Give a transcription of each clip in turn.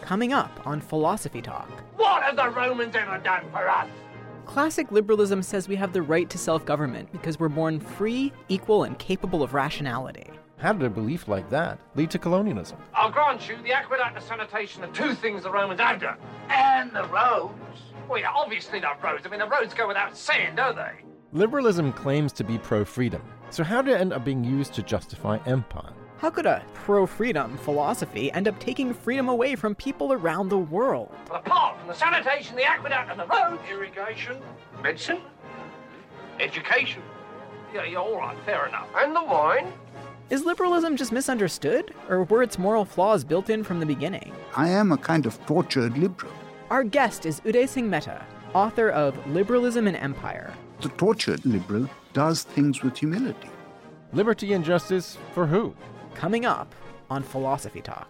coming up on Philosophy Talk. What have the Romans ever done for us? Classic liberalism says we have the right to self-government because we're born free, equal, and capable of rationality. How did a belief like that lead to colonialism? I'll grant you the aqueduct and sanitation are two things the Romans have done. And the roads. Well, yeah, obviously the roads. I mean, the roads go without saying, don't they? Liberalism claims to be pro-freedom. So how did it end up being used to justify empire? How could a pro-freedom philosophy end up taking freedom away from people around the world? Well, apart from the sanitation, the aqueduct and the roads, irrigation, medicine, education. Yeah, all right, fair enough. And the wine. Is liberalism just misunderstood, or were its moral flaws built in from the beginning? I am a kind of tortured liberal. Our guest is Uday Singh Mehta, author of Liberalism and Empire. The tortured liberal does things with humility. Liberty and justice for who? Coming up on Philosophy Talk.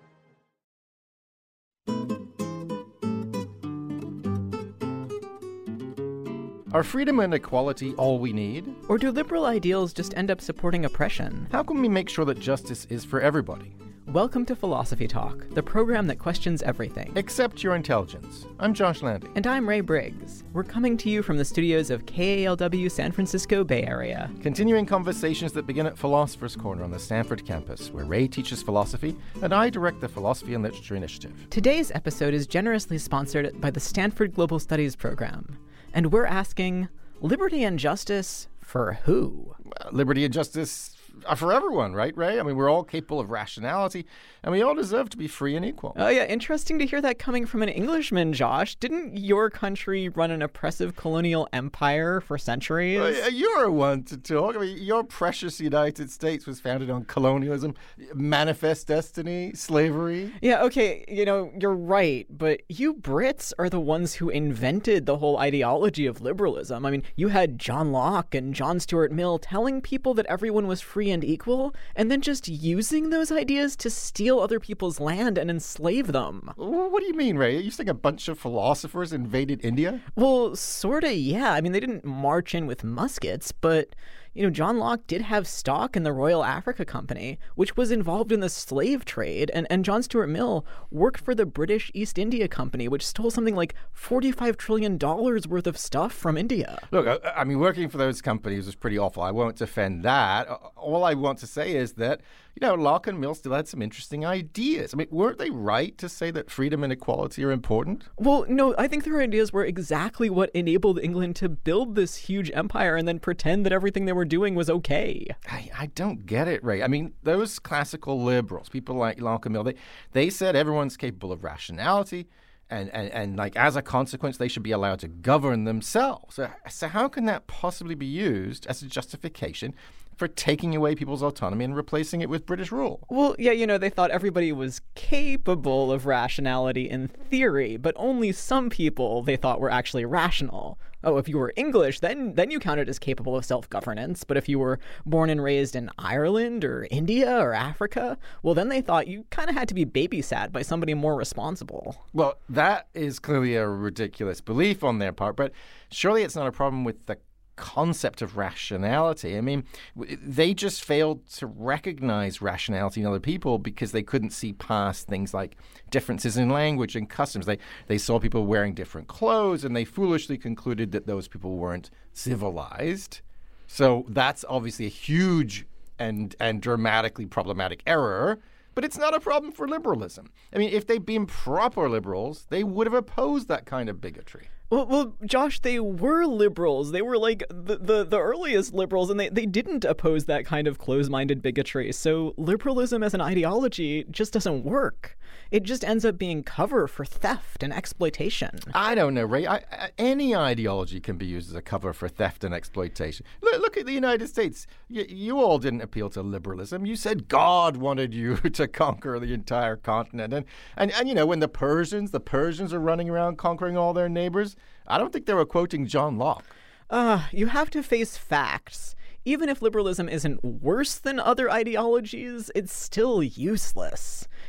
Are freedom and equality all we need? Or do liberal ideals just end up supporting oppression? How can we make sure that justice is for everybody? Welcome to Philosophy Talk, the program that questions everything. Except your intelligence. I'm Josh Landy. And I'm Ray Briggs. We're coming to you from the studios of KALW San Francisco Bay Area. Continuing conversations that begin at Philosopher's Corner on the Stanford campus, where Ray teaches philosophy and I direct the Philosophy and Literature Initiative. Today's episode is generously sponsored by the Stanford Global Studies program. And we're asking, liberty and justice for who? Liberty and justice are for everyone, right, Ray? I mean, we're all capable of rationality, and we all deserve to be free and equal. Oh, yeah. Interesting to hear that coming from an Englishman, Josh. Didn't your country run an oppressive colonial empire for centuries? You're one to talk. I mean, your precious United States was founded on colonialism, manifest destiny, slavery. Yeah, okay, you're right, but you Brits are the ones who invented the whole ideology of liberalism. I mean, you had John Locke and John Stuart Mill telling people that everyone was free and equal, and then just using those ideas to steal other people's land and enslave them. What do you mean, Ray? You think a bunch of philosophers invaded India? Well, sorta, yeah. I mean, they didn't march in with muskets, but John Locke did have stock in the Royal Africa Company, which was involved in the slave trade, and John Stuart Mill worked for the British East India Company, which stole something like $45 trillion worth of stuff from India. Look, I mean, working for those companies was pretty awful. I won't defend that. All I want to say is that, Locke and Mill still had some interesting ideas. I mean, weren't they right to say that freedom and equality are important? Well, no, I think their ideas were exactly what enabled England to build this huge empire and then pretend that everything they were doing was okay. I don't get it, Ray. I mean, those classical liberals, people like Locke and Mill, they said everyone's capable of rationality, and like as a consequence, they should be allowed to govern themselves. So how can that possibly be used as a justification for taking away people's autonomy and replacing it with British rule? Well, yeah, they thought everybody was capable of rationality in theory, but only some people they thought were actually rational. Oh, if you were English, then you counted as capable of self-governance. But if you were born and raised in Ireland or India or Africa, well, then they thought you kind of had to be babysat by somebody more responsible. Well, that is clearly a ridiculous belief on their part, but surely it's not a problem with the concept of rationality. I mean, they just failed to recognize rationality in other people because they couldn't see past things like differences in language and customs. They saw people wearing different clothes, and they foolishly concluded that those people weren't civilized. So that's obviously a huge and dramatically problematic error. But it's not a problem for liberalism. I mean, if they'd been proper liberals, they would have opposed that kind of bigotry. Well, Josh, they were liberals. They were like the earliest liberals, and they didn't oppose that kind of closed-minded bigotry. So liberalism as an ideology just doesn't work. It just ends up being cover for theft and exploitation. I don't know, Ray. Any ideology can be used as a cover for theft and exploitation. Look at the United States. You all didn't appeal to liberalism. You said God wanted you to conquer the entire continent. And when the Persians are running around conquering all their neighbors, I don't think they were quoting John Locke. You have to face facts. Even if liberalism isn't worse than other ideologies, it's still useless.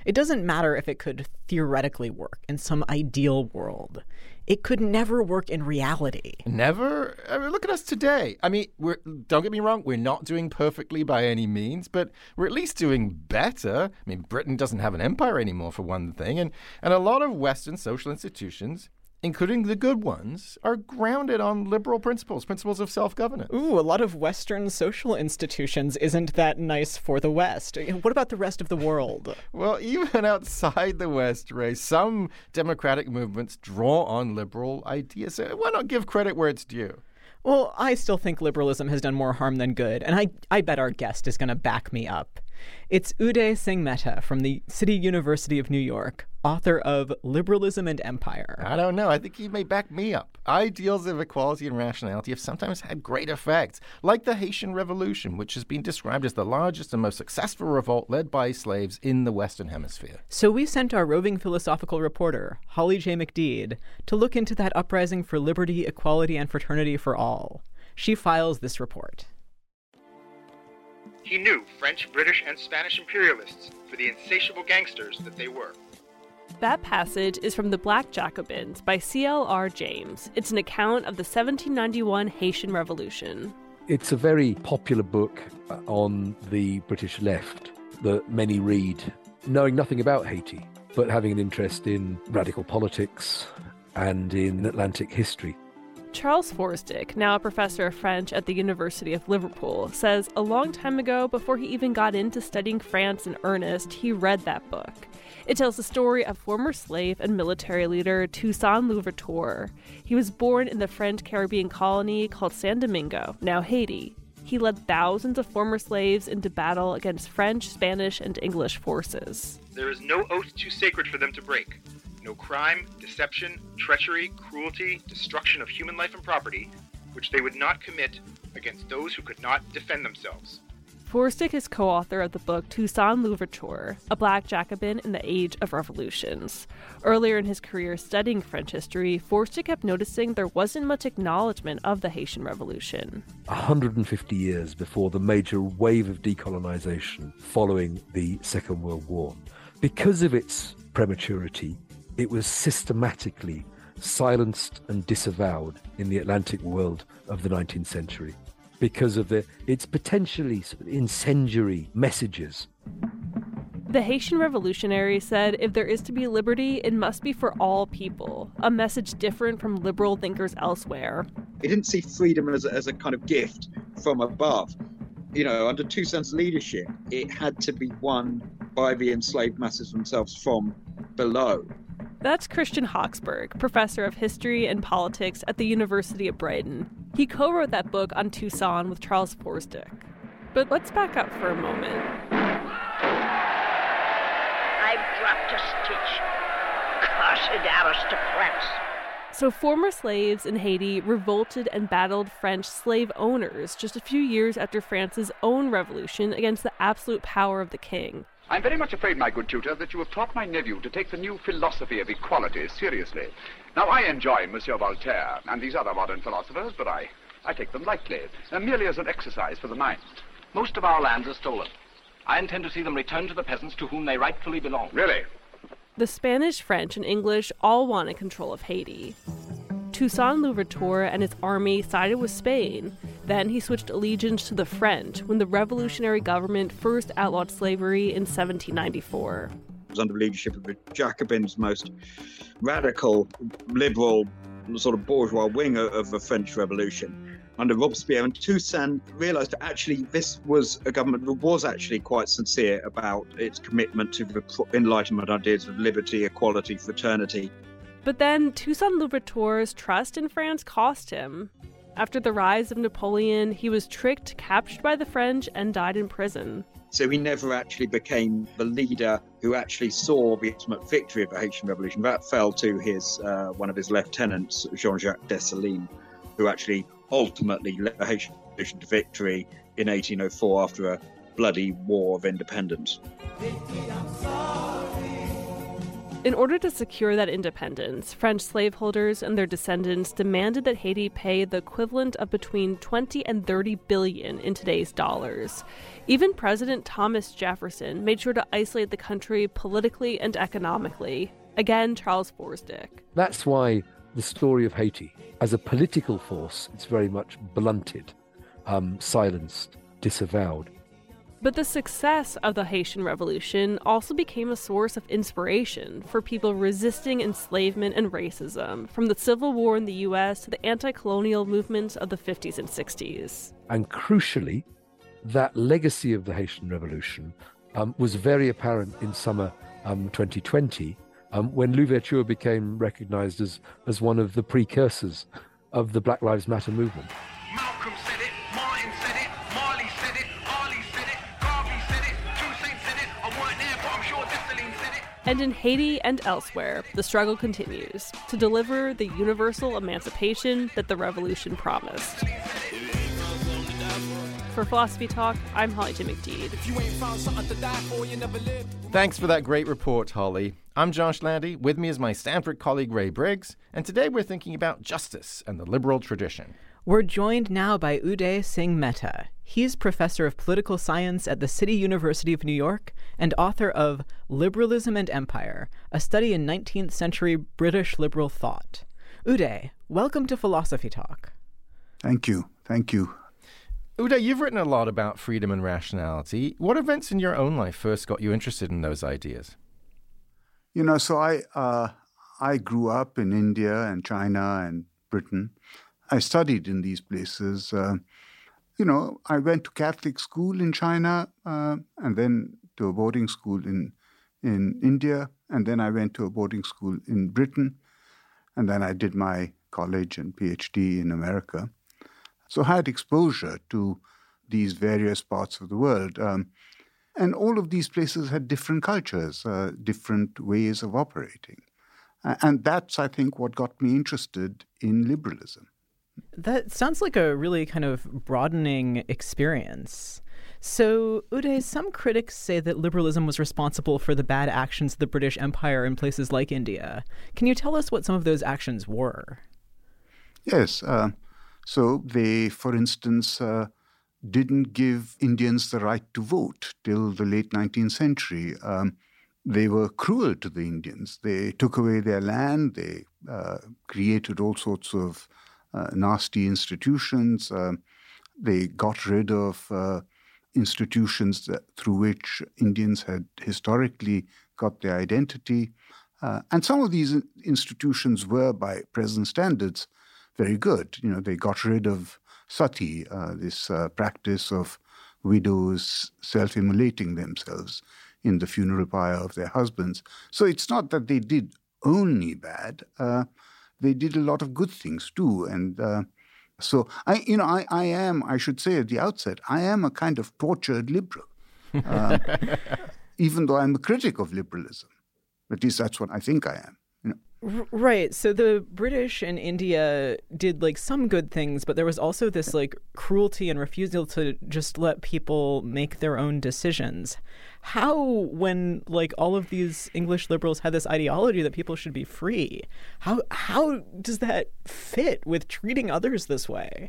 It doesn't matter if it could theoretically work in some ideal world. It could never work in reality. Never? I mean, look at us today. I mean, don't get me wrong, we're not doing perfectly by any means, but we're at least doing better. I mean, Britain doesn't have an empire anymore, for one thing, and a lot of Western social institutions, including the good ones, are grounded on liberal principles of self-governance. Ooh, a lot of Western social institutions. Isn't that nice for the West? What about the rest of the world? Well, even outside the West, Ray, some democratic movements draw on liberal ideas. Why not give credit where it's due? Well, I still think liberalism has done more harm than good, and I bet our guest is going to back me up. It's Uday Singh Mehta from the City University of New York, author of Liberalism and Empire. I don't know. I think he may back me up. Ideals of equality and rationality have sometimes had great effects, like the Haitian Revolution, which has been described as the largest and most successful revolt led by slaves in the Western Hemisphere. So we sent our roving philosophical reporter, Holly J. McDede, to look into that uprising for liberty, equality, and fraternity for all. She files this report. He knew French, British, and Spanish imperialists for the insatiable gangsters that they were. That passage is from The Black Jacobins by C.L.R. James. It's an account of the 1791 Haitian Revolution. It's a very popular book on the British left that many read, knowing nothing about Haiti, but having an interest in radical politics and in Atlantic history. Charles Forstick, now a professor of French at the University of Liverpool, says a long time ago, before he even got into studying France in earnest, he read that book. It tells the story of former slave and military leader Toussaint Louverture. He was born in the French Caribbean colony called San Domingo, now Haiti. He led thousands of former slaves into battle against French, Spanish, and English forces. There is no oath too sacred for them to break. No crime, deception, treachery, cruelty, destruction of human life and property, which they would not commit against those who could not defend themselves. Forstick is co-author of the book Toussaint Louverture, A Black Jacobin in the Age of Revolutions. Earlier in his career studying French history, Forstick kept noticing there wasn't much acknowledgement of the Haitian Revolution. 150 years before the major wave of decolonization following the Second World War. Because of its prematurity, it was systematically silenced and disavowed in the Atlantic world of the 19th century because of its potentially sort of incendiary messages. The Haitian revolutionaries said if there is to be liberty, it must be for all people, a message different from liberal thinkers elsewhere. He didn't see freedom as a kind of gift from above. You know, under Toussaint's leadership, it had to be won by the enslaved masses themselves from below. That's Christian Hawksburg, professor of history and politics at the University of Brighton. He co-wrote that book on Toussaint with Charles Forstick. But let's back up for a moment. I've dropped a stitch. Cursed aristocrats. So former slaves in Haiti revolted and battled French slave owners just a few years after France's own revolution against the absolute power of the king. I'm very much afraid, my good tutor, that you have taught my nephew to take the new philosophy of equality seriously. Now, I enjoy Monsieur Voltaire and these other modern philosophers, but I take them lightly, merely as an exercise for the mind. Most of our lands are stolen. I intend to see them returned to the peasants to whom they rightfully belong. Really? The Spanish, French, and English all wanted control of Haiti. Toussaint Louverture and his army sided with Spain. Then he switched allegiance to the French when the revolutionary government first outlawed slavery in 1794. It was under the leadership of the Jacobins' most radical, liberal, sort of bourgeois wing of the French Revolution. Under Robespierre, and Toussaint realised that actually this was a government that was actually quite sincere about its commitment to the Enlightenment ideas of liberty, equality, fraternity. But then Toussaint Louverture's trust in France cost him. After the rise of Napoleon, he was tricked, captured by the French, and died in prison. So he never actually became the leader who actually saw the ultimate victory of the Haitian Revolution. That fell to his one of his lieutenants, Jean-Jacques Dessalines, who actually ultimately led the Haitian Revolution to victory in 1804 after a bloody war of independence. In order to secure that independence, French slaveholders and their descendants demanded that Haiti pay the equivalent of between 20 and 30 billion in today's dollars. Even President Thomas Jefferson made sure to isolate the country politically and economically. Again, Charles Forsdick. That's why the story of Haiti, as a political force, it's very much blunted, silenced, disavowed. But the success of the Haitian Revolution also became a source of inspiration for people resisting enslavement and racism, from the Civil War in the U.S. to the anti-colonial movements of the 50s and 60s. And crucially, that legacy of the Haitian Revolution was very apparent in summer 2020, when Louverture became recognized as one of the precursors of the Black Lives Matter movement. Malcolm said it, Martin said it, Marley said it, Ali said it, Garvey said it, Toussaint said it, I weren't there, but I'm sure Dessalines said it. And in Haiti and elsewhere, the struggle continues to deliver the universal emancipation that the revolution promised. For Philosophy Talk, I'm Holly J. McDede. Thanks for that great report, Holly. I'm Josh Landy. With me is my Stanford colleague, Ray Briggs. And today we're thinking about justice and the liberal tradition. We're joined now by Uday Singh Mehta. He's professor of political science at the City University of New York and author of Liberalism and Empire, a study in 19th century British liberal thought. Uday, welcome to Philosophy Talk. Thank you. Thank you. Uday, you've written a lot about freedom and rationality. What events in your own life first got you interested in those ideas? So I grew up in India and China and Britain. I studied in these places. I went to Catholic school in China and then to a boarding school in India. And then I went to a boarding school in Britain. And then I did my college and PhD in America. So I had exposure to these various parts of the world. And all of these places had different cultures, different ways of operating. And that's, I think, what got me interested in liberalism. That sounds like a really kind of broadening experience. So, Uday, some critics say that liberalism was responsible for the bad actions of the British Empire in places like India. Can you tell us what some of those actions were? Yes. So they, for instance, didn't give Indians the right to vote till the late 19th century. They were cruel to the Indians. They took away their land. They created all sorts of nasty institutions. They got rid of institutions through which Indians had historically got their identity. And some of these institutions were, by present standards, very good. They got rid of sati, this practice of widows self-immolating themselves in the funeral pyre of their husbands. So it's not that they did only bad. They did a lot of good things too. And so I should say at the outset, I am a kind of tortured liberal, even though I'm a critic of liberalism. At least that's what I think I am. Right. So the British in India did some good things, but there was also this cruelty and refusal to just let people make their own decisions. How, when all of these English liberals had this ideology that people should be free, how does that fit with treating others this way?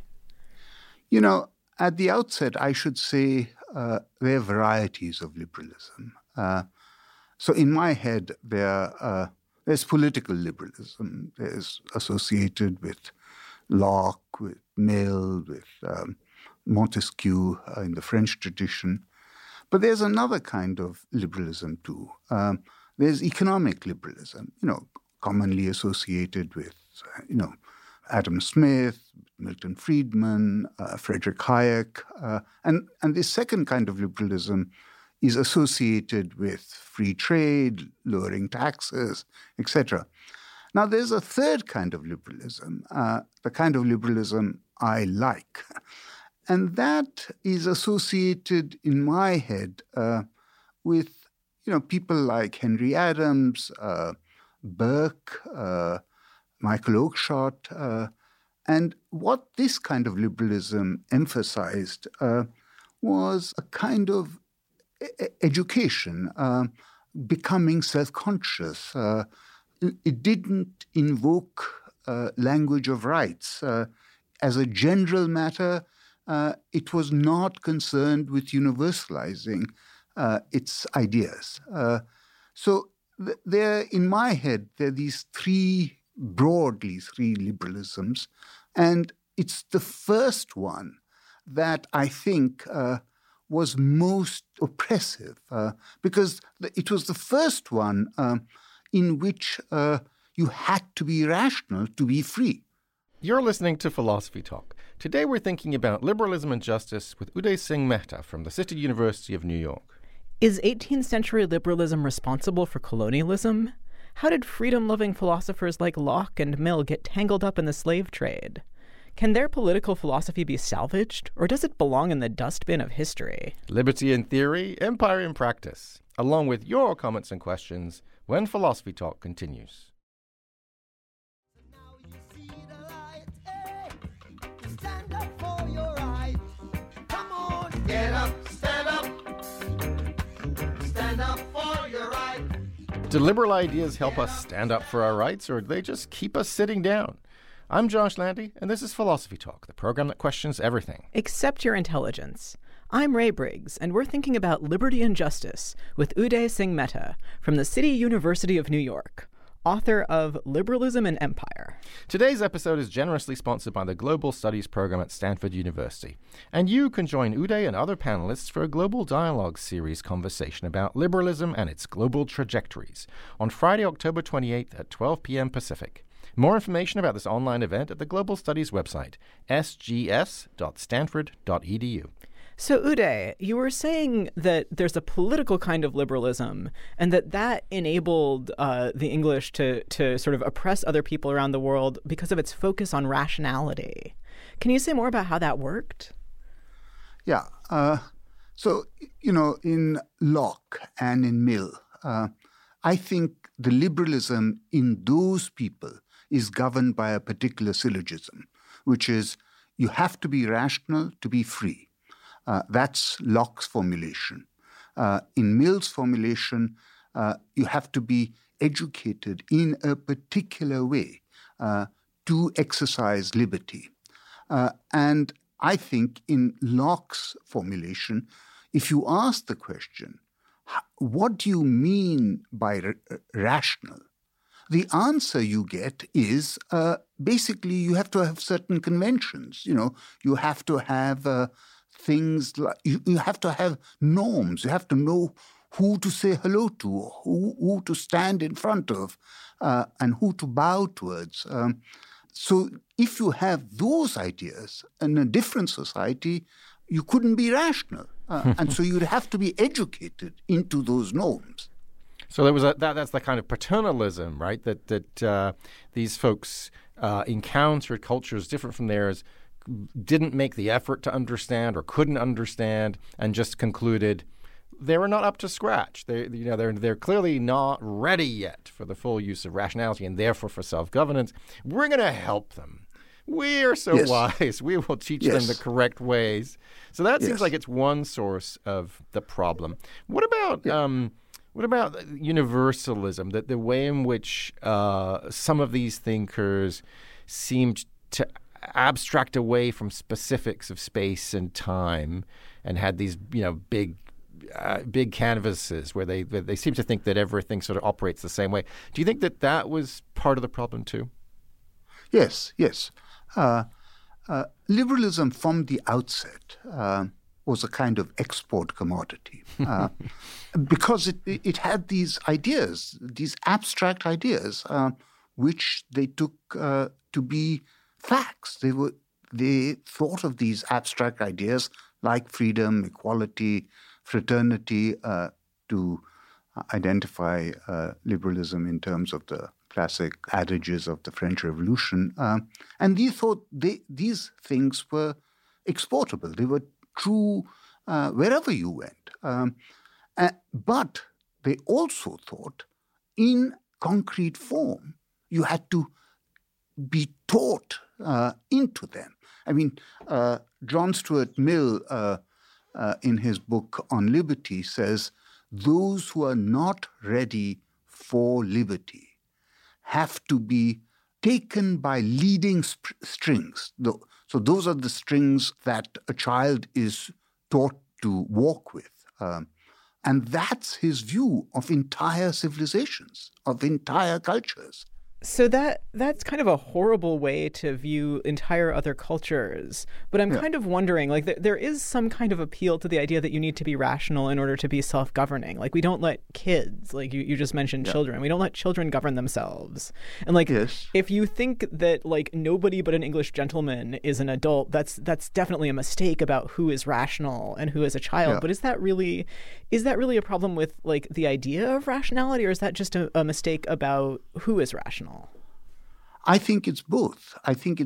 At the outset, I should say there are varieties of liberalism. So in my head, there's political liberalism. There's associated with Locke, with Mill, with Montesquieu in the French tradition. But there's another kind of liberalism too. There's economic liberalism, commonly associated with, Adam Smith, Milton Friedman, Friedrich Hayek. And this second kind of liberalism is associated with free trade, lowering taxes, etc. Now, there's a third kind of liberalism, the kind of liberalism I like. And that is associated in my head with, people like Henry Adams, Burke, Michael Oakeshott. And what this kind of liberalism emphasized was a kind of education, becoming self-conscious. It didn't invoke language of rights. As a general matter, it was not concerned with universalizing its ideas. So there, in my head, there are these broadly three liberalisms, and it's the first one that I think was most oppressive, because it was the first one in which you had to be rational to be free. You're listening to Philosophy Talk. Today we're thinking about liberalism and justice with Uday Singh Mehta from the City University of New York. Is 18th century liberalism responsible for colonialism? How did freedom-loving philosophers like Locke and Mill get tangled up in the slave trade? Can their political philosophy be salvaged, or does it belong in the dustbin of history? Liberty in theory, empire in practice, along with your comments and questions when Philosophy Talk continues. Get up, stand up. Stand up for your right. Do liberal ideas help us stand up for our rights, or do they just keep us sitting down? I'm Josh Landy, and this is Philosophy Talk, the program that questions everything except your intelligence. I'm Ray Briggs, and we're thinking about liberty and justice with Uday Singh Mehta from the City University of New York, author of Liberalism and Empire. Today's episode is generously sponsored by the Global Studies program at Stanford University. And you can join Uday and other panelists for a Global Dialogue series conversation about liberalism and its global trajectories on Friday, October 28th at 12 p.m. Pacific. More information about this online event at the Global Studies website, sgs.stanford.edu. So, Uday, you were saying that there's a political kind of liberalism and that enabled the English to sort of oppress other people around the world because of its focus on rationality. Can you say more about how that worked? Yeah. So, in Locke and in Mill, I think the liberalism in those people is governed by a particular syllogism, which is you have to be rational to be free. That's Locke's formulation. In Mill's formulation, you have to be educated in a particular way to exercise liberty. And I think in Locke's formulation, if you ask the question, what do you mean by rational? The answer you get is basically you have to have certain conventions. You have to have things like you have to have norms. You have to know who to say hello to, who to stand in front of, and who to bow towards. So if you have those ideas in a different society, you couldn't be rational. And so you'd have to be educated into those norms. So there was that's the kind of paternalism, right? That these folks encountered cultures different from theirs, didn't make the effort to understand or couldn't understand, and just concluded they were not up to scratch. They're clearly not ready yet for the full use of rationality and therefore for self-governance. We're going to help them. We are so wise. We will teach them the correct ways. So that seems like it's one source of the problem. What about universalism? That the way in which some of these thinkers seemed to abstract away from specifics of space and time, and had these big canvases where they seem to think that everything sort of operates the same way. Do you think that was part of the problem too? Yes. Liberalism from the outset was a kind of export commodity because it had these ideas, these abstract ideas, which they took to be facts. They thought of these abstract ideas like freedom, equality, fraternity to identify liberalism in terms of the classic adages of the French Revolution. And they thought these things were exportable. They were true wherever you went. But they also thought in concrete form you had to be taught into them. I mean, John Stuart Mill, in his book on liberty, says those who are not ready for liberty have to be taken by leading strings. So those are the strings that a child is taught to walk with. And that's his view of entire civilizations, of entire cultures. So that's kind of a horrible way to view entire other cultures. But I'm kind of wondering, like, there is some kind of appeal to the idea that you need to be rational in order to be self-governing. Like, we don't let kids, like you just mentioned children, we don't let children govern themselves. And, like, if you think that, like, nobody but an English gentleman is an adult, that's definitely a mistake about who is rational and who is a child. Yeah. But is that really a problem with, like, the idea of rationality, or is that just a mistake about who is rational? I think it's both.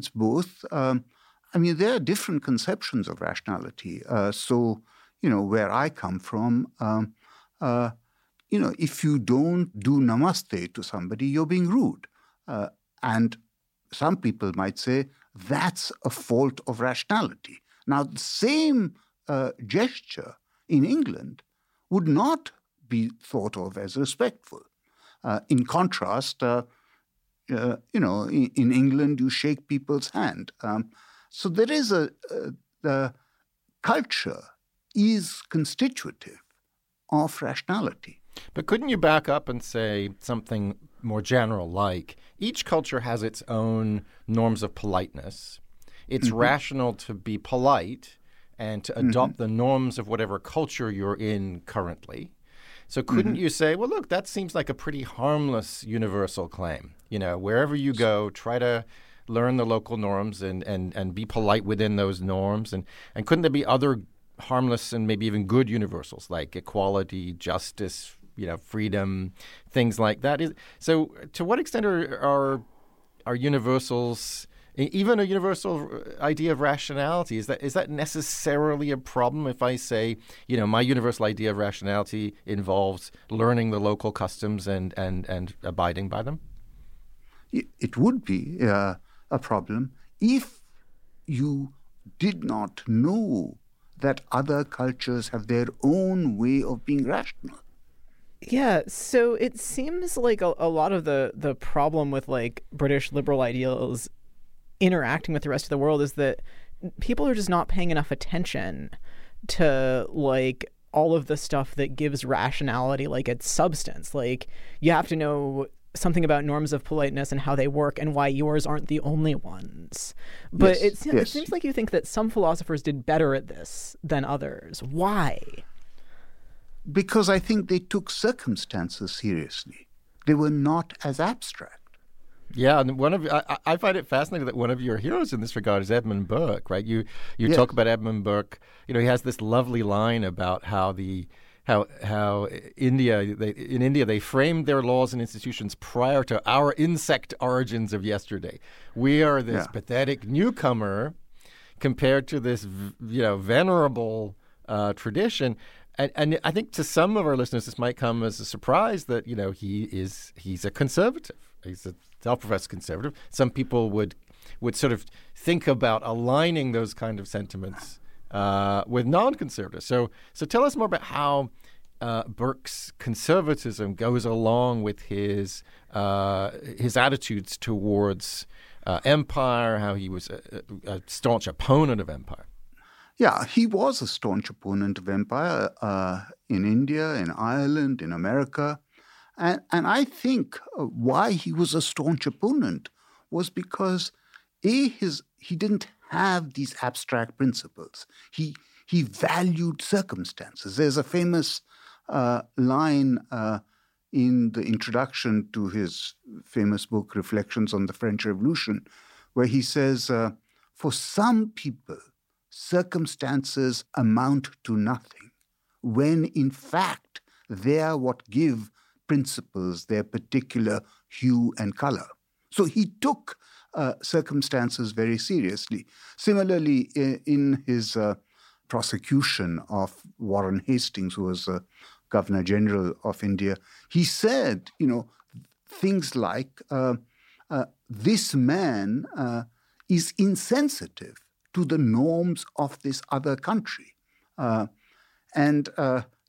I mean, there are different conceptions of rationality. So, where I come from, if you don't do namaste to somebody, you're being rude. And some people might say that's a fault of rationality. Now, the same gesture in England would not be thought of as respectful. In contrast, in England, you shake people's hand. So there is the culture is constitutive of rationality. But couldn't you back up and say something more general, like each culture has its own norms of politeness. It's rational to be polite and to adopt the norms of whatever culture you're in currently. So couldn't you say, well, look, that seems like a pretty harmless universal claim. Wherever you go, try to learn the local norms and be polite within those norms. And couldn't there be other harmless and maybe even good universals like equality, justice, freedom, things like that? So to what extent are universals, even a universal idea of rationality, is that necessarily a problem if I say, my universal idea of rationality involves learning the local customs and abiding by them? It would be a problem if you did not know that other cultures have their own way of being rational. Yeah, so it seems like a lot of the problem with, like, British liberal ideals interacting with the rest of the world is that people are just not paying enough attention to, like, all of the stuff that gives rationality, like, its substance. Like, you have to know something about norms of politeness and how they work and why yours aren't the only ones. But it seems like you think that some philosophers did better at this than others. Why? Because I think they took circumstances seriously. They were not as abstract. Yeah, and I find it fascinating that one of your heroes in this regard is Edmund Burke, right? You talk about Edmund Burke. He has this lovely line about how in India they framed their laws and institutions prior to our insect origins of yesterday. We are this pathetic newcomer compared to this venerable tradition. And I think to some of our listeners, this might come as a surprise that he's a conservative. He's a self-professed conservative. Some people would sort of think about aligning those kind of sentiments with non-conservatives. So tell us more about how Burke's conservatism goes along with his attitudes towards empire, how he was a staunch opponent of empire. Yeah, he was a staunch opponent of empire in India, in Ireland, in America. And I think why he was a staunch opponent was because, he didn't have these abstract principles. He valued circumstances. There's a famous line in the introduction to his famous book, Reflections on the French Revolution, where he says, for some people, circumstances amount to nothing, when in fact they are what give principles their particular hue and color. So he took circumstances very seriously. Similarly, in his prosecution of Warren Hastings, who was Governor General of India, he said, things like, this man is insensitive to the norms of this other country. And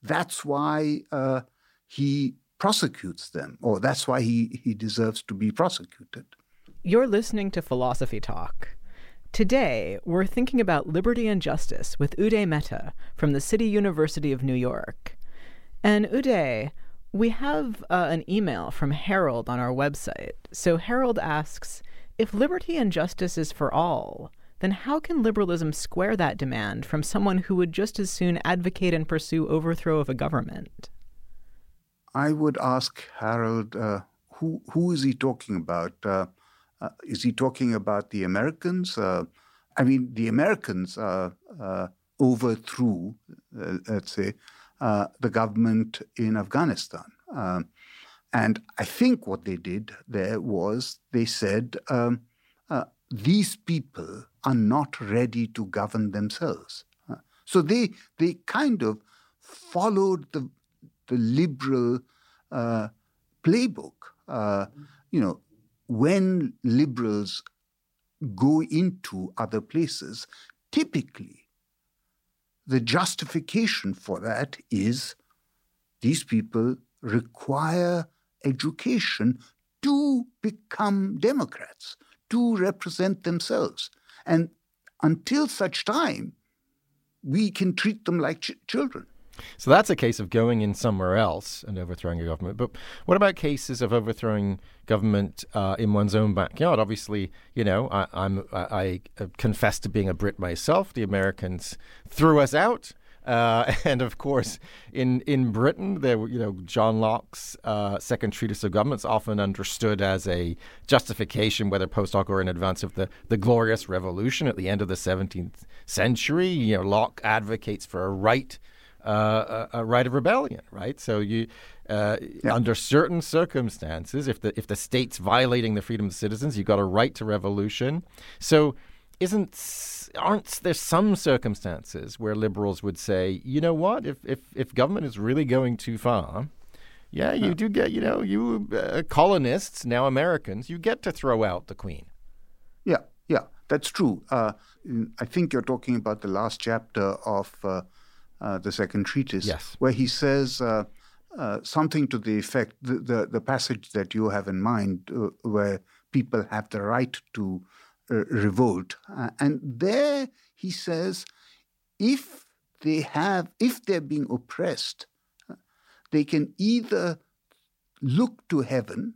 that's why he prosecutes them, or that's why he deserves to be prosecuted. You're listening to Philosophy Talk. Today, we're thinking about liberty and justice with Uday Mehta from the City University of New York. And Uday, we have an email from Harold on our website. So Harold asks, if liberty and justice is for all, then how can liberalism square that demand from someone who would just as soon advocate and pursue overthrow of a government? I would ask Harold, who is he talking about? Is he talking about the Americans? The Americans overthrew, let's say, the government in Afghanistan. And I think what they did there was they said, these people are not ready to govern themselves. So they kind of followed the liberal playbook. When liberals go into other places, typically the justification for that is these people require education to become Democrats, to represent themselves. And until such time, we can treat them like children. So that's a case of going in somewhere else and overthrowing a government. But what about cases of overthrowing government in one's own backyard? Obviously, I confess to being a Brit myself. The Americans threw us out. And of course, in Britain, there were, John Locke's Second Treatise of Government is often understood as a justification, whether post hoc or in advance of the Glorious Revolution at the end of the 17th century. Locke advocates for a right of rebellion, right? So under certain circumstances, if the state's violating the freedom of citizens, you've got a right to revolution. So aren't there some circumstances where liberals would say, you know what, if government is really going too far, you do get, you colonists, now Americans, you get to throw out the Queen. Yeah, that's true. I think you're talking about the last chapter of the Second Treatise, yes, where he says something to the effect, the passage that you have in mind, where people have the right to revolt. And there he says, if they're being oppressed, they can either look to heaven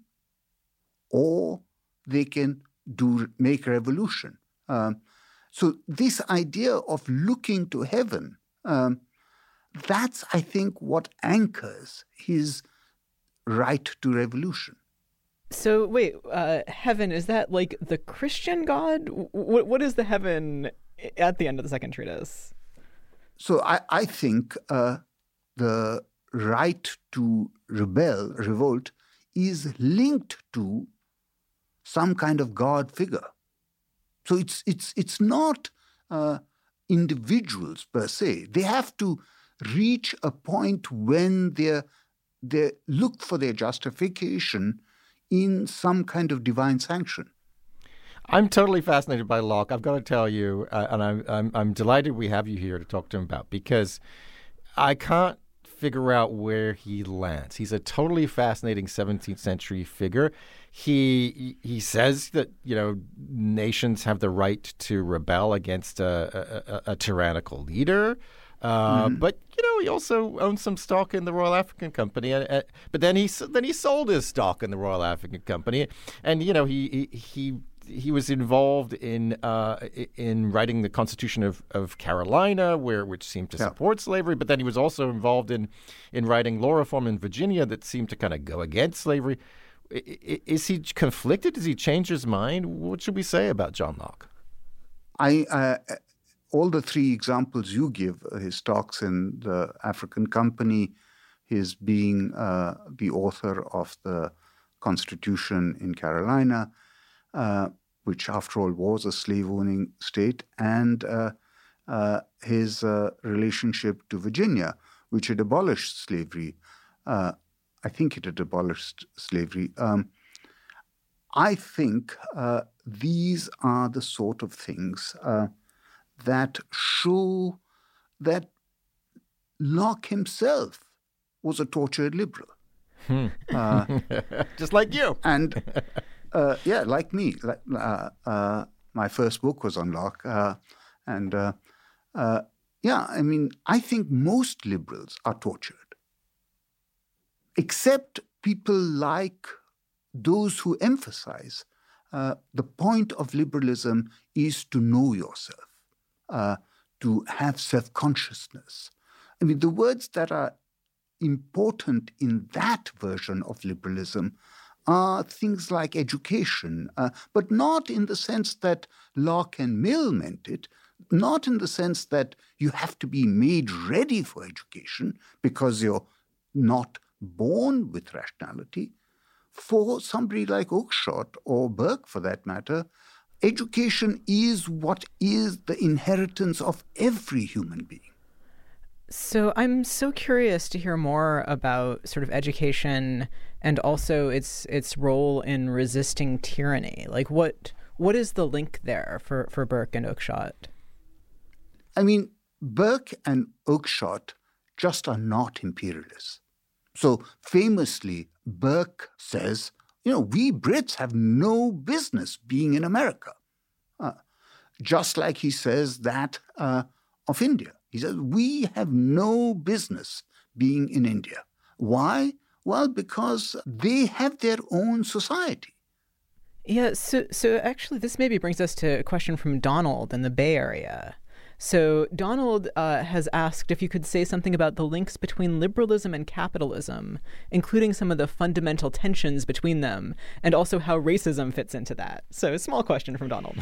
or they can make revolution. So this idea of looking to heaven, that's, I think, what anchors his right to revolution. So wait, heaven, is that like the Christian God? What is the heaven at the end of the Second Treatise? So I think the right to revolt, is linked to some kind of God figure. So it's not individuals per se. They have to reach a point when they look for their justification in some kind of divine sanction. I'm totally fascinated by Locke. I've got to tell you, and I'm delighted we have you here to talk to him about, because I can't figure out where he lands. He's a totally fascinating 17th century figure. He says that nations have the right to rebel against a tyrannical leader. But he also owns some stock in the Royal African Company, but then he sold his stock in the Royal African Company, and he was involved in writing the Constitution of Carolina, which seemed to support slavery, but then he was also involved in writing law reform in Virginia that seemed to kind of go against slavery. Is he conflicted? Does he change his mind? What should we say about John Locke? All the three examples you give, his talks in the African Company, his being the author of the Constitution in Carolina, which after all was a slave-owning state, and his relationship to Virginia, which had abolished slavery. I think it had abolished slavery. I think these are the sort of things that show that Locke himself was a tortured liberal. Just like you. And, like me. My first book was on Locke. I think most liberals are tortured. Except people like those who emphasize the point of liberalism is to know yourself, to have self-consciousness. I mean, the words that are important in that version of liberalism are things like education, but not in the sense that Locke and Mill meant it, not in the sense that you have to be made ready for education because you're not born with rationality. For somebody like Oakeshott, or Burke for that matter, education is what is the inheritance of every human being. So I'm so curious to hear more about sort of education and also its role in resisting tyranny. Like what is the link there for Burke and Oakeshott? I mean, Burke and Oakeshott just are not imperialists. So famously, Burke says, we Brits have no business being in America. Just like he says that of India. He says, we have no business being in India. Why? Well, because they have their own society. Yeah, so actually this maybe brings us to a question from Donald in the Bay Area. So Donald has asked if you could say something about the links between liberalism and capitalism, including some of the fundamental tensions between them, and also how racism fits into that. So a small question from Donald.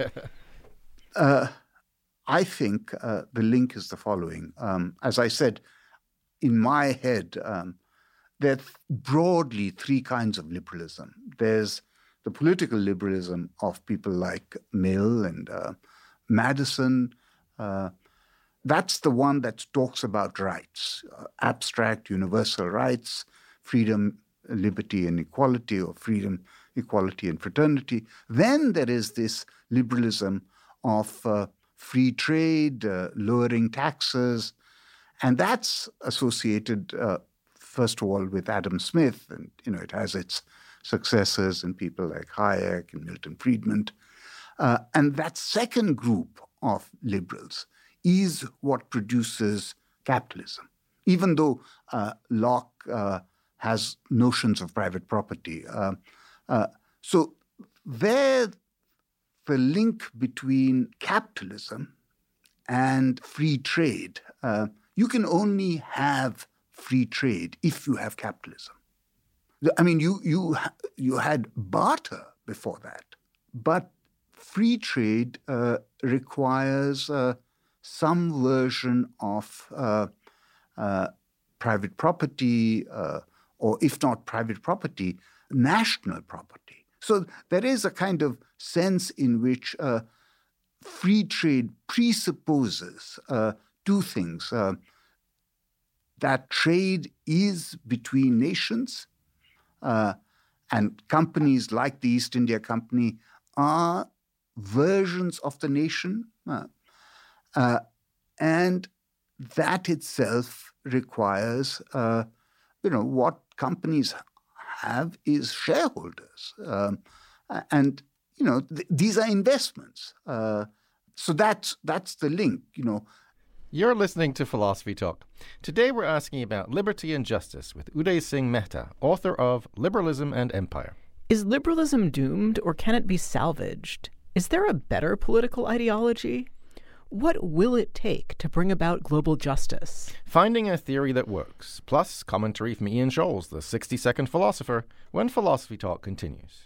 I think the link is the following. As I said, in my head, there are broadly three kinds of liberalism. There's the political liberalism of people like Mill and Madison. That's the one that talks about rights, abstract, universal rights, freedom, liberty, and equality, or freedom, equality, and fraternity. Then there is this liberalism of free trade, lowering taxes, and that's associated, first of all, with Adam Smith, and it has its successors in people like Hayek and Milton Friedman. And that second group of liberals is what produces capitalism, even though Locke has notions of private property. So there, the link between capitalism and free trade, you can only have free trade if you have capitalism. I mean, you had barter before that, but free trade requires some version of private property, or if not private property, national property. So there is a kind of sense in which free trade presupposes two things. That trade is between nations, and companies like the East India Company are versions of the nation, and that itself requires, what companies have is shareholders, and these are investments. So that's the link. You're listening to Philosophy Talk. Today we're asking about liberty and justice with Uday Singh Mehta, author of Liberalism and Empire. Is liberalism doomed, or can it be salvaged? Is there a better political ideology? What will it take to bring about global justice? Finding a theory that works, plus commentary from Ian Scholes, the 60-second philosopher, when Philosophy Talk continues.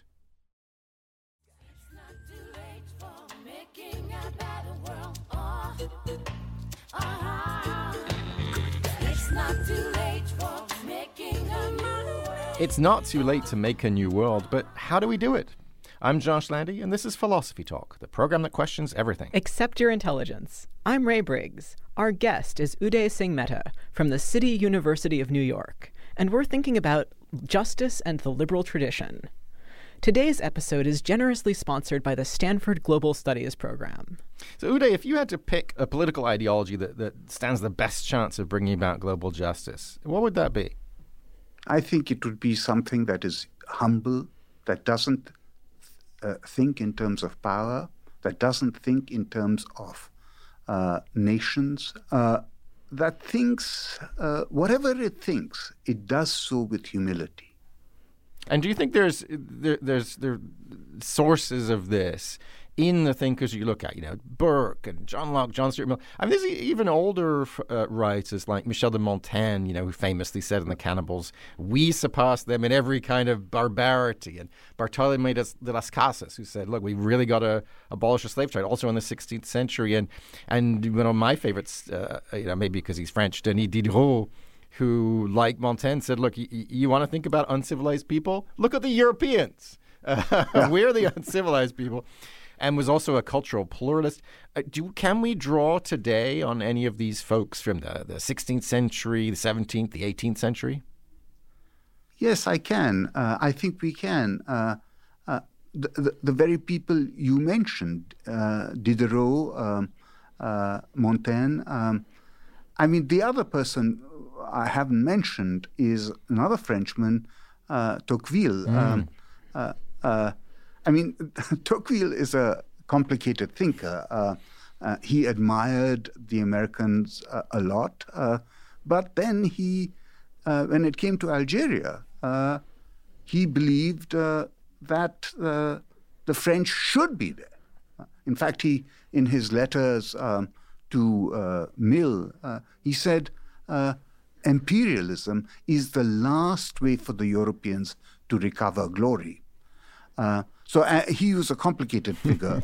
It's not too late to make a new world, but how do we do it? I'm Josh Landy, and this is Philosophy Talk, the program that questions everything. Except your intelligence. I'm Ray Briggs. Our guest is Uday Singh Mehta from the City University of New York, and we're thinking about justice and the liberal tradition. Today's episode is generously sponsored by the Stanford Global Studies Program. So, Uday, if you had to pick a political ideology that stands the best chance of bringing about global justice, what would that be? I think it would be something that is humble, that doesn't think in terms of power, that doesn't think in terms of nations, that thinks, whatever it thinks, it does so with humility. And do you think there's sources of this in the thinkers you look at? You know, Burke and John Locke, John Stuart Mill. I mean, there's even older writers like Michel de Montaigne, you know, who famously said in The Cannibals, "We surpass them in every kind of barbarity." And Bartolomé de las Casas, who said, "Look, we really got to abolish the slave trade." Also in the 16th century, and one of my favorites, maybe because he's French, Denis Diderot, who, like Montaigne, said, look, you want to think about uncivilized people? Look at the Europeans. We're the uncivilized people. And was also a cultural pluralist. Can we draw today on any of these folks from the 16th century, the 17th, the 18th century? Yes, I can. I think we can. The very people you mentioned, Diderot, Montaigne. I mean, the other person I haven't mentioned is another Frenchman, Tocqueville. Tocqueville is a complicated thinker. He admired the Americans a lot, but then when it came to Algeria, he believed that the French should be there. In fact, in his letters to Mill, he said, imperialism is the last way for the Europeans to recover glory. So he was a complicated figure.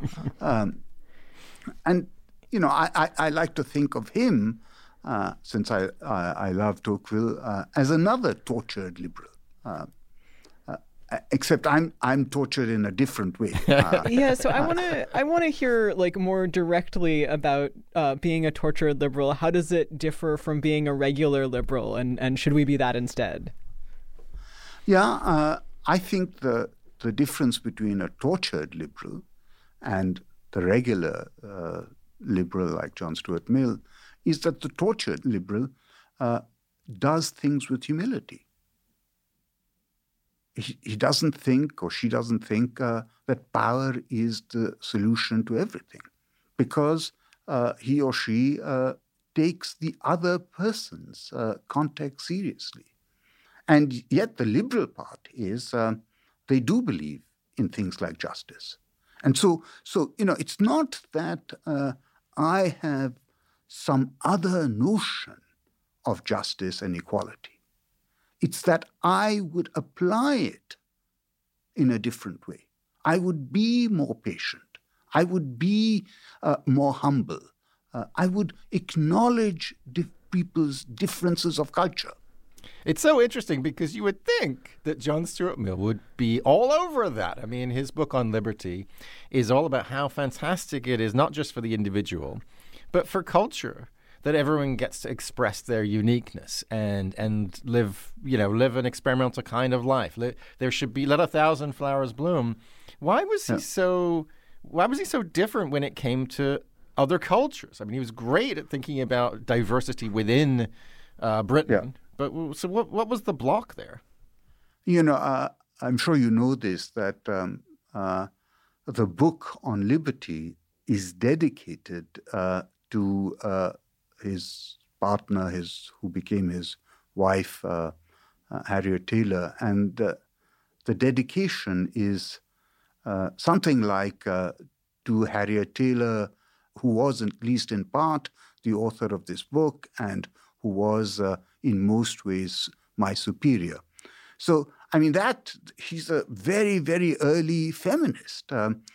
And, you know, I like to think of him, since I love Tocqueville, as another tortured liberal. Except I'm tortured in a different way. Yeah, so I want to hear like more directly about being a tortured liberal. How does it differ from being a regular liberal, and should we be that instead? Yeah, I think the difference between a tortured liberal and the regular liberal like John Stuart Mill is that the tortured liberal does things with humility. He doesn't think, or she doesn't think, that power is the solution to everything, because he or she takes the other person's context seriously. And yet the liberal part is they do believe in things like justice. And so you know, it's not that I have some other notion of justice and equality. It's that I would apply it in a different way. I would be more patient. I would be more humble. I would acknowledge people's differences of culture. It's so interesting because you would think that John Stuart Mill would be all over that. I mean, his book on liberty is all about how fantastic it is, not just for the individual, but for culture, that everyone gets to express their uniqueness and live an experimental kind of life. There should be, let 1,000 flowers bloom. Why was he so different when it came to other cultures? I mean, he was great at thinking about diversity within Britain. Yeah. But so what was the block there? You know, I'm sure you know this, that the book on liberty is dedicated to his partner, who became his wife, Harriet Taylor. And the dedication is something like to Harriet Taylor, who was, at least in part, the author of this book and who was in most ways my superior. So, I mean, he's a very, very early feminist.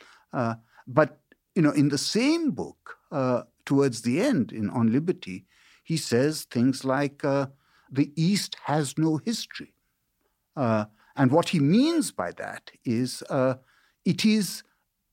But, you know, in the same book, towards the end, on liberty, he says things like, the East has no history. And what he means by that is it is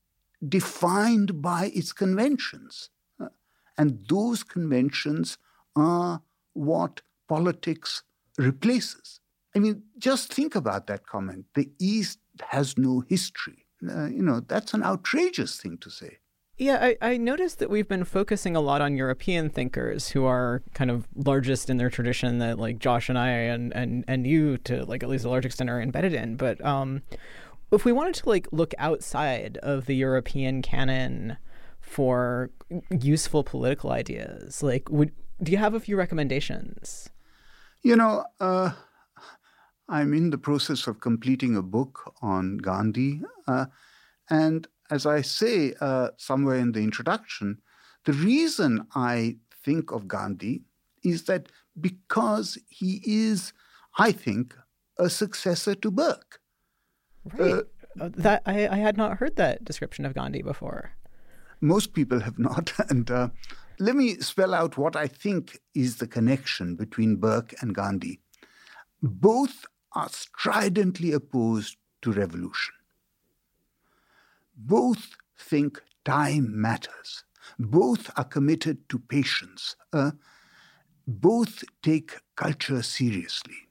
defined by its conventions. And those conventions are what politics replaces. I mean, just think about that comment. The East has no history. That's an outrageous thing to say. Yeah, I noticed that we've been focusing a lot on European thinkers who are kind of largest in their tradition that like Josh and I and you to like at least a large extent are embedded in. But if we wanted to like look outside of the European canon for useful political ideas, like do you have a few recommendations? I'm in the process of completing a book on Gandhi, and as I say somewhere in the introduction, the reason I think of Gandhi is that because he is, I think, a successor to Burke. Right. That I had not heard that description of Gandhi before. Most people have not. And let me spell out what I think is the connection between Burke and Gandhi. Both are stridently opposed to revolution. Both think time matters. Both are committed to patience. Both take culture seriously.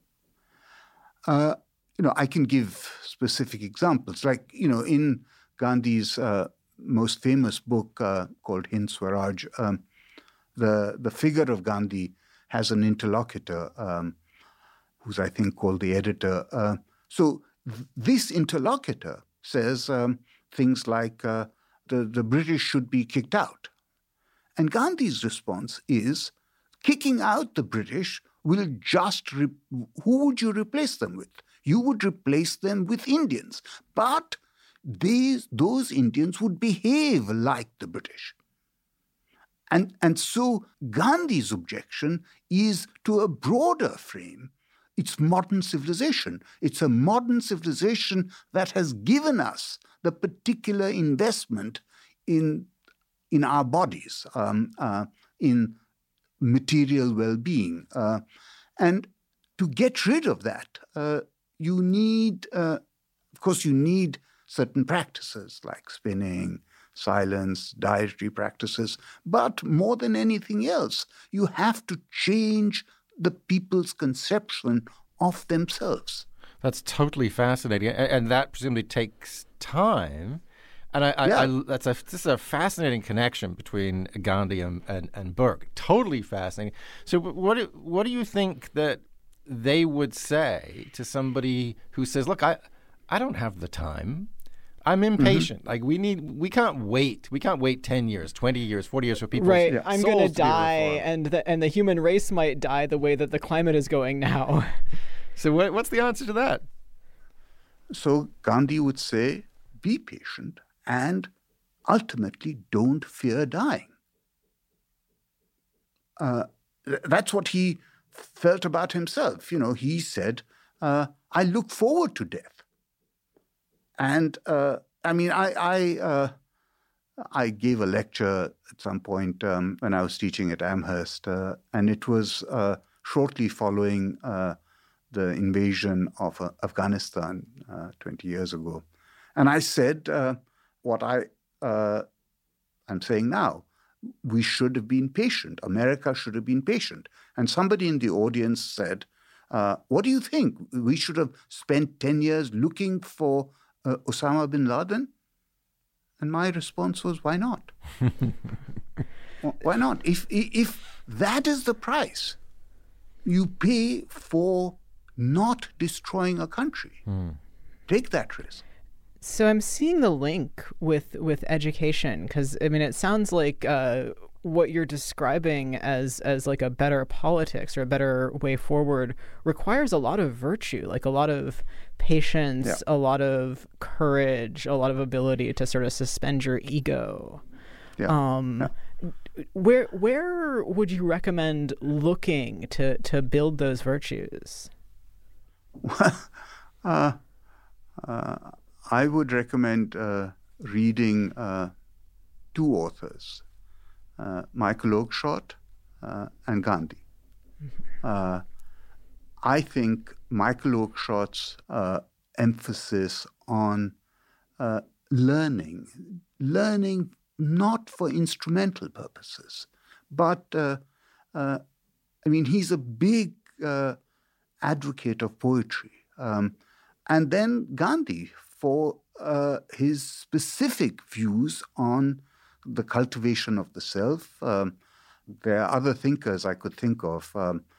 I can give specific examples. Like, in Gandhi's most famous book called Hind Swaraj, the figure of Gandhi has an interlocutor who's, I think, called the editor. So this interlocutor says things like the British should be kicked out. And Gandhi's response is, kicking out the British will just... who would you replace them with? You would replace them with Indians. But those Indians would behave like the British. And so Gandhi's objection is to a broader frame. It's modern civilization. It's a modern civilization that has given us the particular investment in our bodies, in material well-being. And to get rid of that, you need certain practices like spinning, silence, dietary practices. But more than anything else, you have to change the people's conception of themselves. That's totally fascinating. And that presumably takes time. And this is a fascinating connection between Gandhi and Burke. Totally fascinating. So what do you think that they would say to somebody who says, look, I don't have the time. I'm impatient. Mm-hmm. We can't wait. We can't wait 10 years, 20 years, 40 years for people. Right. I'm going to die, and the human race might die the way that the climate is going now. So what's the answer to that? So Gandhi would say, be patient and ultimately don't fear dying. That's what he felt about himself. He said, I look forward to death. And I gave a lecture at some point when I was teaching at Amherst, and it was shortly following the invasion of Afghanistan 20 years ago. And I said what I'm saying now. We should have been patient. America should have been patient. And somebody in the audience said, what do you think? We should have spent 10 years looking for Osama bin Laden? And my response was, why not? Why not? If that is the price you pay for not destroying a country, take that risk. So I'm seeing the link with education, because it sounds like what you're describing as like a better politics or a better way forward requires a lot of virtue, like a lot of patience, a lot of courage, a lot of ability to sort of suspend your ego. Where would you recommend looking to build those virtues? I would recommend reading two authors, Michael Oakeshott and Gandhi. I think Michael Oakeshott's emphasis on learning not for instrumental purposes, but he's a big advocate of poetry. And then Gandhi, for his specific views on the cultivation of the self. There are other thinkers I could think of.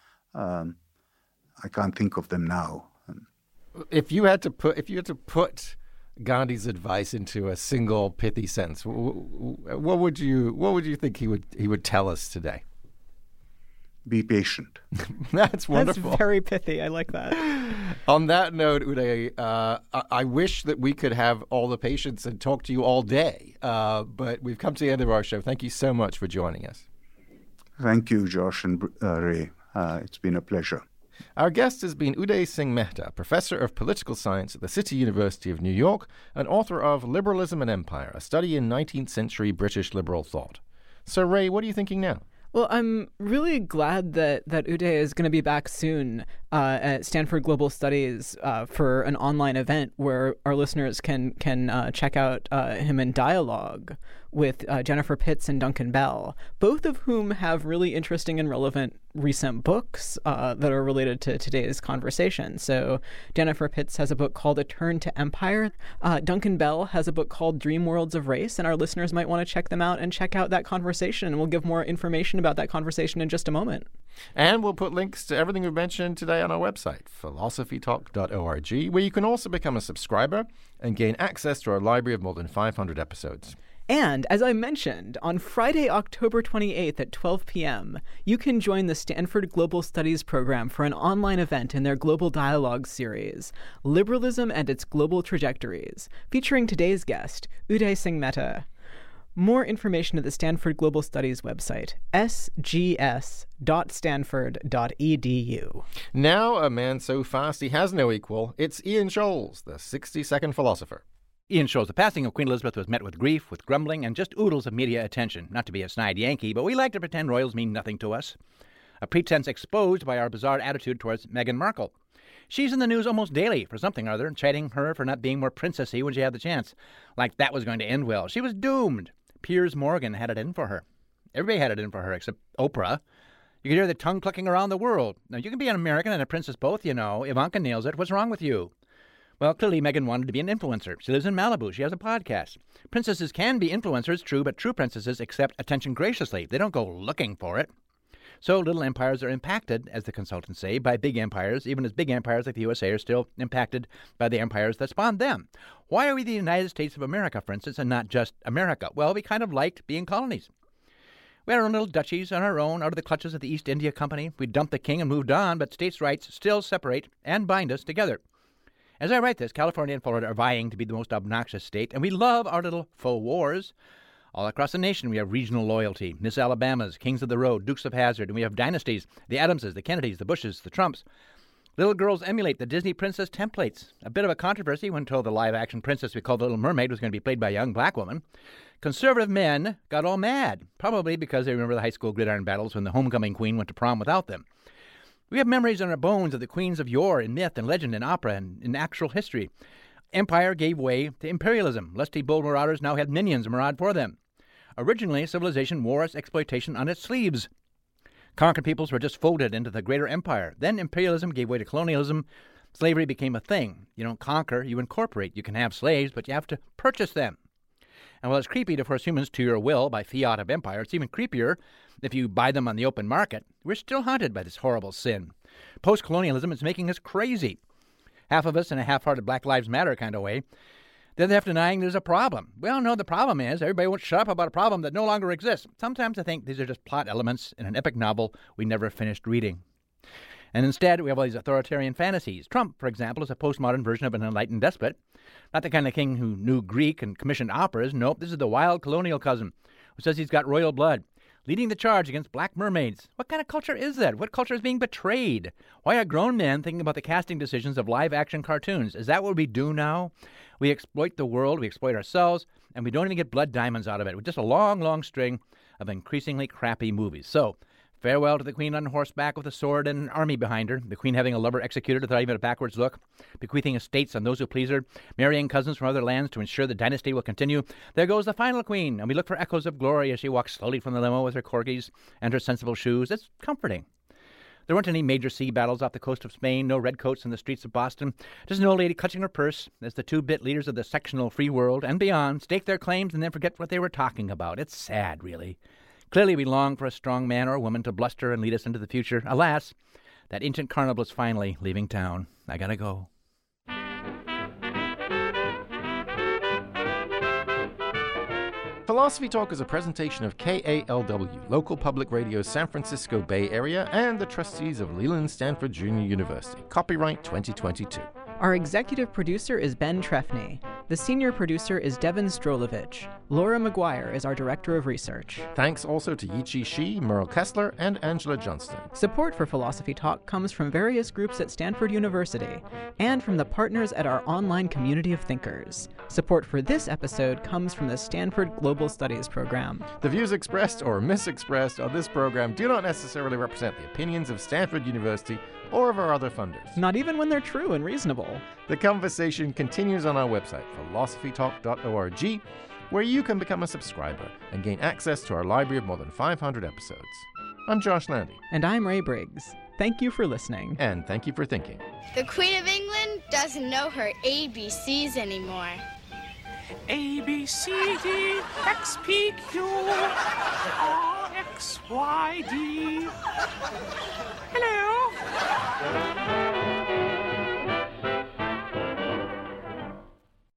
I can't think of them now. If you had to put Gandhi's advice into a single pithy sentence, what would you think he would tell us today? Be patient. That's wonderful. That's very pithy. I like that. On that note, Uday, I wish that we could have all the patience and talk to you all day, but we've come to the end of our show. Thank you so much for joining us. Thank you, Josh and Ray. It's been a pleasure. Our guest has been Uday Singh Mehta, Professor of Political Science at the City University of New York and author of Liberalism and Empire, a study in 19th century British liberal thought. So, Ray, what are you thinking now? Well, I'm really glad that Uday is going to be back soon at Stanford Global Studies for an online event where our listeners can check out him in dialogue with Jennifer Pitts and Duncan Bell, both of whom have really interesting and relevant recent books that are related to today's conversation. So Jennifer Pitts has a book called A Turn to Empire. Duncan Bell has a book called Dream Worlds of Race, and our listeners might want to check them out and check out that conversation. And we'll give more information about that conversation in just a moment. And we'll put links to everything we've mentioned today on our website, philosophytalk.org, where you can also become a subscriber and gain access to our library of more than 500 episodes. And, as I mentioned, on Friday, October 28th at 12 p.m., you can join the Stanford Global Studies program for an online event in their Global Dialogue series, Liberalism and Its Global Trajectories, featuring today's guest, Uday Singh Mehta. More information at the Stanford Global Studies website, sgs.stanford.edu. Now, a man so fast he has no equal, it's Ian Scholes, the 60-second philosopher. Ian Scholes, the passing of Queen Elizabeth was met with grief, with grumbling, and just oodles of media attention. Not to be a snide Yankee, but we like to pretend royals mean nothing to us. A pretense exposed by our bizarre attitude towards Meghan Markle. She's in the news almost daily for something or other, chiding her for not being more princessy when she had the chance. Like that was going to end well. She was doomed. Piers Morgan had it in for her. Everybody had it in for her except Oprah. You could hear the tongue clucking around the world. Now, you can be an American and a princess both, you know. Ivanka nails it. What's wrong with you? Well, clearly Meghan wanted to be an influencer. She lives in Malibu. She has a podcast. Princesses can be influencers, true, but true princesses accept attention graciously. They don't go looking for it. So little empires are impacted, as the consultants say, by big empires, even as big empires like the USA are still impacted by the empires that spawned them. Why are we the United States of America, for instance, and not just America? Well, we kind of liked being colonies. We had our own little duchies on our own, out of the clutches of the East India Company. We dumped the king and moved on, but states' rights still separate and bind us together. As I write this, California and Florida are vying to be the most obnoxious state, and we love our little faux wars. All across the nation, we have regional loyalty. Miss Alabamas, Kings of the Road, Dukes of Hazzard, and we have dynasties, the Adamses, the Kennedys, the Bushes, the Trumps. Little girls emulate the Disney princess templates. A bit of a controversy when told the live-action princess we called the Little Mermaid was going to be played by a young black woman. Conservative men got all mad, probably because they remember the high school gridiron battles when the homecoming queen went to prom without them. We have memories in our bones of the queens of yore in myth and legend and opera and in actual history. Empire gave way to imperialism. Lusty bold marauders now had minions maraud for them. Originally, civilization wore its exploitation on its sleeves. Conquered peoples were just folded into the greater empire. Then imperialism gave way to colonialism. Slavery became a thing. You don't conquer, you incorporate. You can have slaves, but you have to purchase them. And while it's creepy to force humans to your will by fiat of empire, it's even creepier if you buy them on the open market. We're still haunted by this horrible sin. Post-colonialism is making us crazy. Half of us in a half-hearted Black Lives Matter kind of way. Then they're denying there's a problem. Well, no, the problem is everybody won't shut up about a problem that no longer exists. Sometimes I think these are just plot elements in an epic novel we never finished reading. And instead, we have all these authoritarian fantasies. Trump, for example, is a postmodern version of an enlightened despot. Not the kind of king who knew Greek and commissioned operas. Nope, this is the wild colonial cousin who says he's got royal blood, leading the charge against black mermaids. What kind of culture is that? What culture is being betrayed? Why are grown men thinking about the casting decisions of live-action cartoons? Is that what we do now? We exploit the world, we exploit ourselves, and we don't even get blood diamonds out of it. With just a long, long string of increasingly crappy movies. So, farewell to the queen on horseback with a sword and an army behind her, the queen having a lover executed without even a backwards look, bequeathing estates on those who please her, marrying cousins from other lands to ensure the dynasty will continue. There goes the final queen, and we look for echoes of glory as she walks slowly from the limo with her corgis and her sensible shoes. It's comforting. There weren't any major sea battles off the coast of Spain, no redcoats in the streets of Boston, just an old lady clutching her purse as the two-bit leaders of the sectional free world and beyond stake their claims and then forget what they were talking about. It's sad, really. Clearly we long for a strong man or woman to bluster and lead us into the future. Alas, that ancient carnival is finally leaving town. I gotta go. Philosophy Talk is a presentation of KALW, local public radio's San Francisco Bay Area, and the trustees of Leland Stanford Junior University. Copyright 2022. Our executive producer is Ben Trefny. The senior producer is Devin Strolovich. Laura McGuire is our director of research. Thanks also to Yichi Shi, Merle Kessler, and Angela Johnston. Support for Philosophy Talk comes from various groups at Stanford University and from the partners at our online community of thinkers. Support for this episode comes from the Stanford Global Studies program. The views expressed or misexpressed on this program do not necessarily represent the opinions of Stanford University or of our other funders. Not even when they're true and reasonable. The conversation continues on our website, philosophytalk.org, where you can become a subscriber and gain access to our library of more than 500 episodes. I'm Josh Landy. And I'm Ray Briggs. Thank you for listening. And thank you for thinking. The Queen of England doesn't know her ABCs anymore. A, B, C, D, X, P, Q, R, X, Y, D. Hello.